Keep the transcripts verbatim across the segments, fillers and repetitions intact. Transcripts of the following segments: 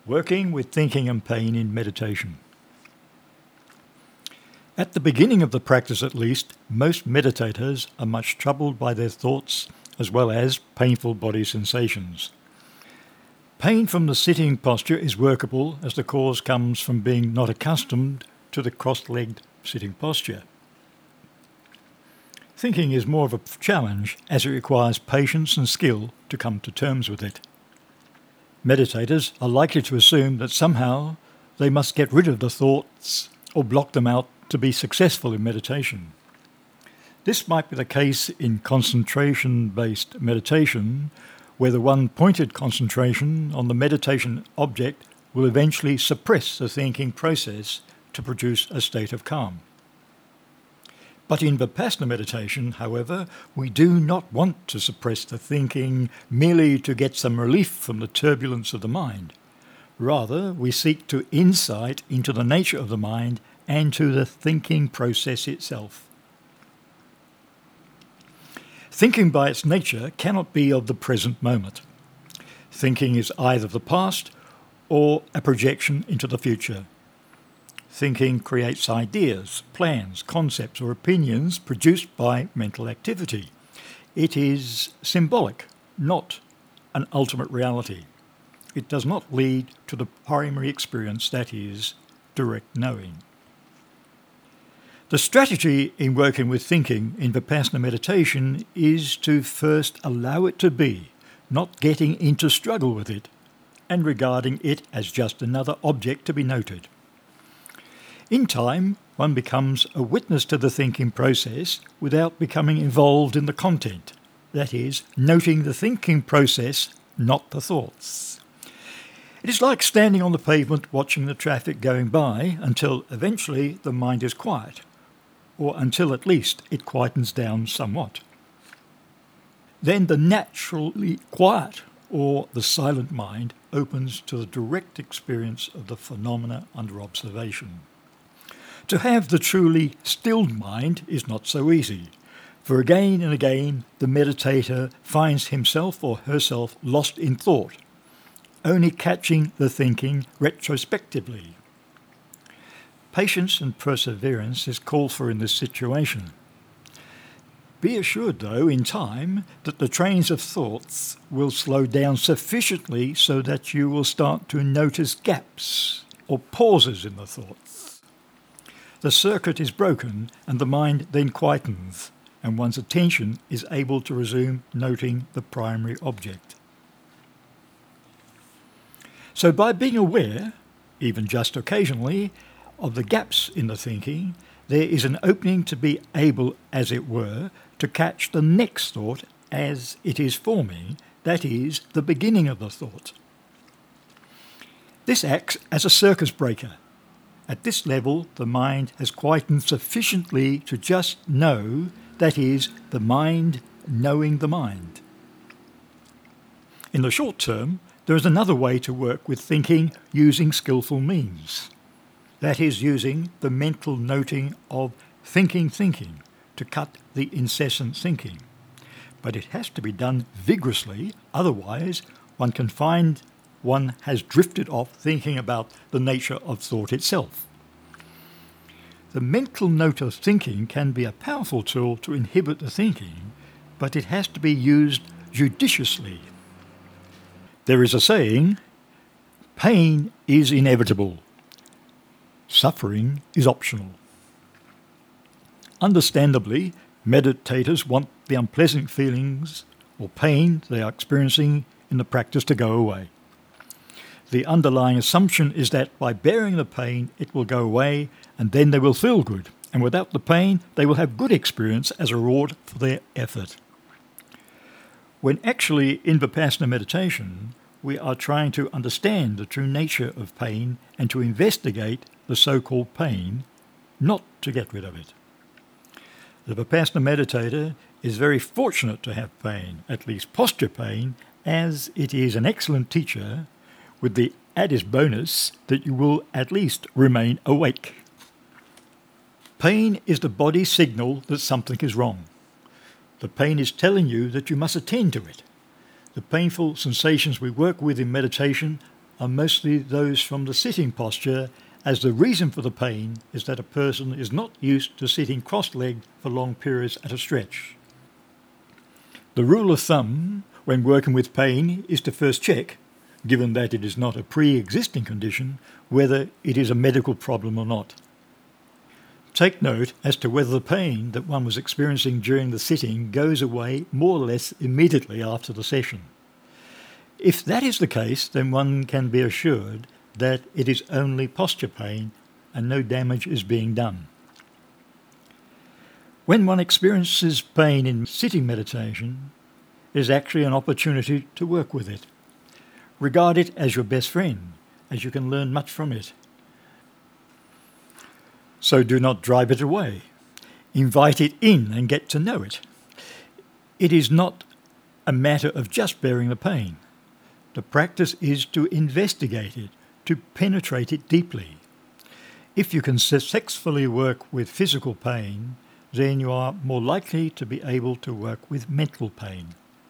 Working with thinking and pain in meditation. At the beginning of the practice at least, most meditators are much troubled by their thoughts as well as painful body sensations. Pain from the sitting posture is workable as the cause comes from being not accustomed to the cross-legged sitting posture. Thinking is more of a challenge as it requires patience and skill to come to terms with it. Meditators are likely to assume that somehow they must get rid of the thoughts or block them out to be successful in meditation. This might be the case in concentration-based meditation, where the one-pointed concentration on the meditation object will eventually suppress the thinking process to produce a state of calm. But in Vipassana meditation, however, we do not want to suppress the thinking merely to get some relief from the turbulence of the mind. Rather, we seek to insight into the nature of the mind and to the thinking process itself. Thinking by its nature cannot be of the present moment. Thinking is either the past or a projection into the future. Thinking creates ideas, plans, concepts, or opinions produced by mental activity. It is symbolic, not an ultimate reality. It does not lead to the primary experience, that is, direct knowing. The strategy in working with thinking in Vipassana meditation is to first allow it to be, not getting into struggle with it, and regarding it as just another object to be noted. In time, one becomes a witness to the thinking process without becoming involved in the content, that is, noting the thinking process, not the thoughts. It is like standing on the pavement watching the traffic going by until eventually the mind is quiet, or until at least it quietens down somewhat. Then the naturally quiet or the silent mind opens to the direct experience of the phenomena under observation. To have the truly stilled mind is not so easy, for again and again the meditator finds himself or herself lost in thought, only catching the thinking retrospectively. Patience and perseverance is called for in this situation. Be assured, though, in time, that the trains of thoughts will slow down sufficiently so that you will start to notice gaps or pauses in the thoughts. The circuit is broken and the mind then quietens, and one's attention is able to resume noting the primary object. So by being aware, even just occasionally, of the gaps in the thinking, there is an opening to be able, as it were, to catch the next thought as it is forming, that is, the beginning of the thought. This acts as a circuit breaker. At this level, the mind has quietened sufficiently to just know, that is, the mind knowing the mind. In the short term, there is another way to work with thinking using skillful means. That is, using the mental noting of thinking thinking to cut the incessant thinking. But it has to be done vigorously, otherwise one can find one has drifted off thinking about the nature of thought itself. The mental note of thinking can be a powerful tool to inhibit the thinking, but it has to be used judiciously. There is a saying, pain is inevitable. Suffering is optional. Understandably, meditators want the unpleasant feelings or pain they are experiencing in the practice to go away. The underlying assumption is that by bearing the pain, it will go away and then they will feel good, and without the pain, they will have good experience as a reward for their effort. When actually in Vipassana meditation, we are trying to understand the true nature of pain and to investigate the so-called pain, not to get rid of it. The Vipassana meditator is very fortunate to have pain, at least posture pain, as it is an excellent teacher, with the added bonus that you will at least remain awake. Pain is the body's signal that something is wrong. The pain is telling you that you must attend to it. The painful sensations we work with in meditation are mostly those from the sitting posture, as the reason for the pain is that a person is not used to sitting cross-legged for long periods at a stretch. The rule of thumb when working with pain is to first check, given that it is not a pre-existing condition, whether it is a medical problem or not. Take note as to whether the pain that one was experiencing during the sitting goes away more or less immediately after the session. If that is the case, then one can be assured that it is only posture pain and no damage is being done. When one experiences pain in sitting meditation, it is actually an opportunity to work with it. Regard it as your best friend, as you can learn much from it. So do not drive it away. Invite it in and get to know it. It is not a matter of just bearing the pain. The practice is to investigate it, to penetrate it deeply. If you can successfully work with physical pain, then you are more likely to be able to work with mental pain.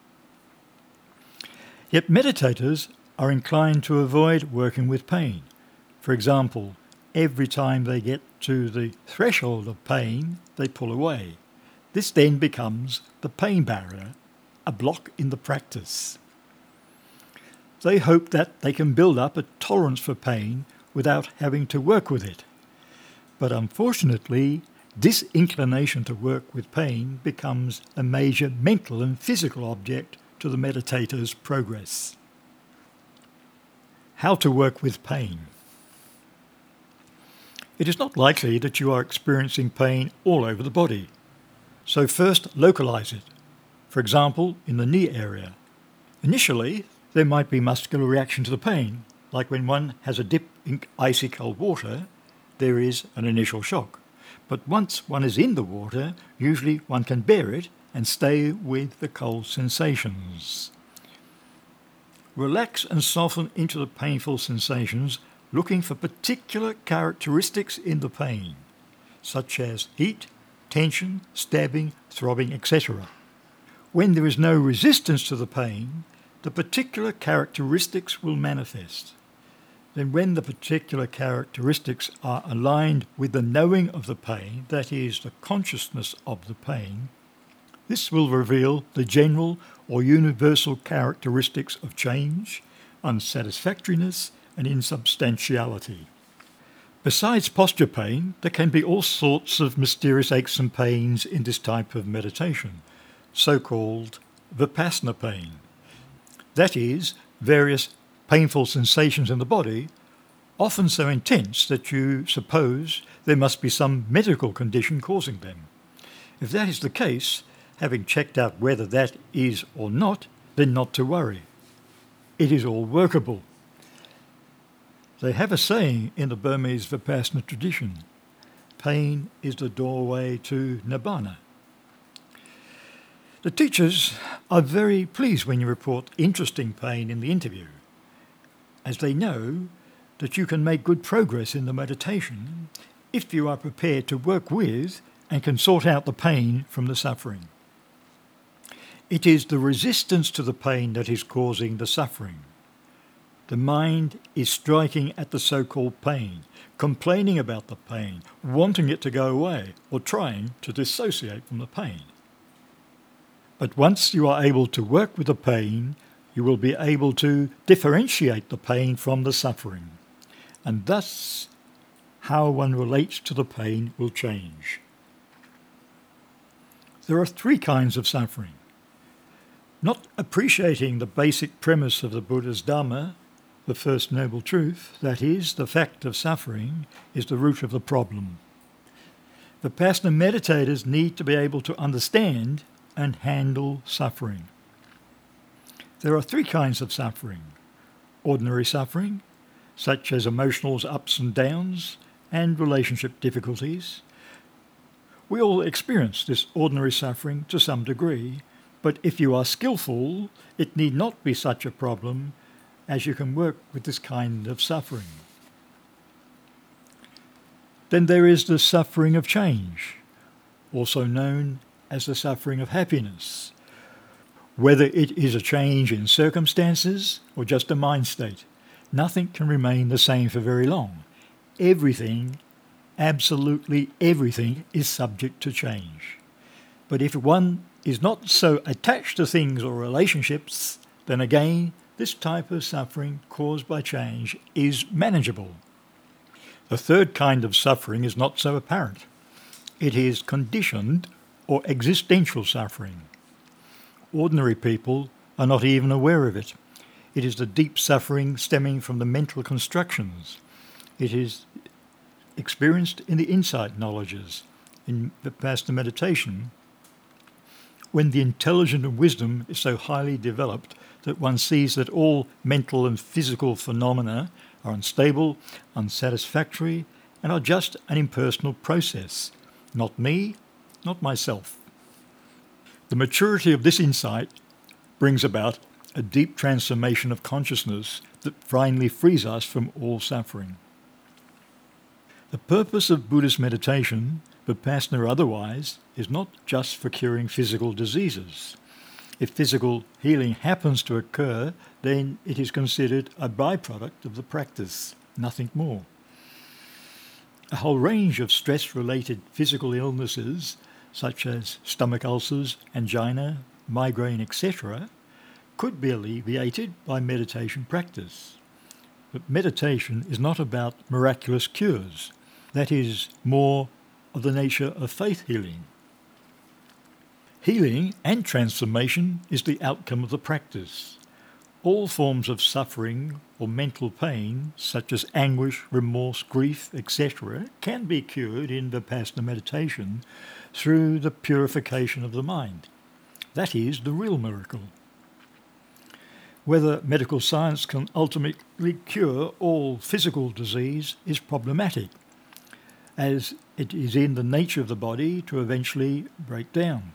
Yet meditators are inclined to avoid working with pain. For example, every time they get to the threshold of pain, they pull away. This then becomes the pain barrier, a block in the practice. They hope that they can build up a tolerance for pain without having to work with it. But unfortunately, this inclination to work with pain becomes a major mental and physical object to the meditator's progress. How to work with pain. It is not likely that you are experiencing pain all over the body. So first localize it. For example, in the knee area. Initially, there might be muscular reaction to the pain, like when one has a dip in icy cold water, there is an initial shock. But once one is in the water, usually one can bear it and stay with the cold sensations. Relax and soften into the painful sensations, looking for particular characteristics in the pain, such as heat, tension, stabbing, throbbing, et cetera. When there is no resistance to the pain, the particular characteristics will manifest. Then when the particular characteristics are aligned with the knowing of the pain, that is, the consciousness of the pain, this will reveal the general or universal characteristics of change, unsatisfactoriness, and insubstantiality. Besides posture pain, there can be all sorts of mysterious aches and pains in this type of meditation, so-called vipassana pain. That is, various painful sensations in the body, often so intense that you suppose there must be some medical condition causing them. If that is the case, having checked out whether that is or not, then not to worry. It is all workable. They have a saying in the Burmese Vipassana tradition, pain is the doorway to Nibbana. The teachers are very pleased when you report interesting pain in the interview, as they know that you can make good progress in the meditation if you are prepared to work with and can sort out the pain from the suffering. It is the resistance to the pain that is causing the suffering. The mind is striking at the so-called pain, complaining about the pain, wanting it to go away, or trying to dissociate from the pain. But once you are able to work with the pain, you will be able to differentiate the pain from the suffering, and thus how one relates to the pain will change. There are three kinds of suffering. Not appreciating the basic premise of the Buddha's Dhamma, the first noble truth, that is, the fact of suffering, is the root of the problem. Vipassana meditators need to be able to understand and handle suffering. There are three kinds of suffering. Ordinary suffering, such as emotional ups and downs, and relationship difficulties. We all experience this ordinary suffering to some degree, but if you are skillful, it need not be such a problem, as you can work with this kind of suffering. Then there is the suffering of change, also known as the suffering of happiness, whether it is a change in circumstances or just a mind state. nothing can remain the same for very long. Everything, absolutely everything, is subject to change. But if one is not so attached to things or relationships, then again, this type of suffering caused by change is manageable. The third kind of suffering is not so apparent. It is conditioned or existential suffering. Ordinary people are not even aware of it. It is the deep suffering stemming from the mental constructions. It is experienced in the insight knowledges, in Vipassana meditation, when the intelligence and wisdom is so highly developed that one sees that all mental and physical phenomena are unstable, unsatisfactory, and are just an impersonal process. Not me, not myself. The maturity of this insight brings about a deep transformation of consciousness that finally frees us from all suffering. The purpose of Buddhist meditation, Vipassana or otherwise, is not just for curing physical diseases. If physical healing happens to occur, then it is considered a byproduct of the practice, nothing more. A whole range of stress-related physical illnesses, such as stomach ulcers, angina, migraine, et cetera, could be alleviated by meditation practice. But meditation is not about miraculous cures. That is more of the nature of faith healing. Healing and transformation is the outcome of the practice. All forms of suffering or mental pain, such as anguish, remorse, grief, et cetera, can be cured in Vipassana meditation through the purification of the mind. That is the real miracle. Whether medical science can ultimately cure all physical disease is problematic, as it is in the nature of the body to eventually break down.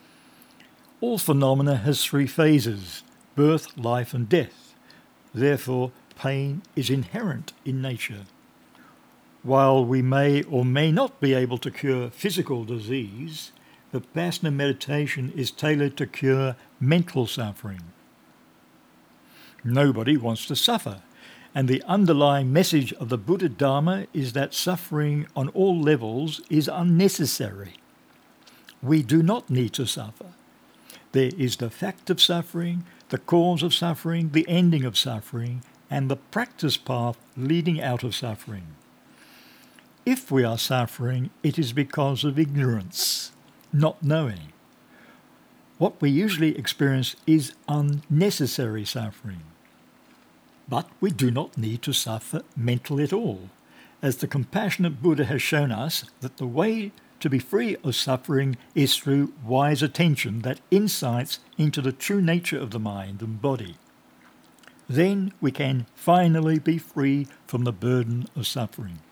All phenomena has three phases: birth, life, and death. Therefore, pain is inherent in nature. While we may or may not be able to cure physical disease, Vipassana meditation is tailored to cure mental suffering. Nobody wants to suffer, and the underlying message of the Buddha Dharma is that suffering on all levels is unnecessary. We do not need to suffer. There is the fact of suffering, the cause of suffering, the ending of suffering, and the practice path leading out of suffering. If we are suffering, it is because of ignorance, not knowing. What we usually experience is unnecessary suffering. But we do not need to suffer mentally at all, as the compassionate Buddha has shown us that the way to be free of suffering is through wise attention that insights into the true nature of the mind and body. Then we can finally be free from the burden of suffering.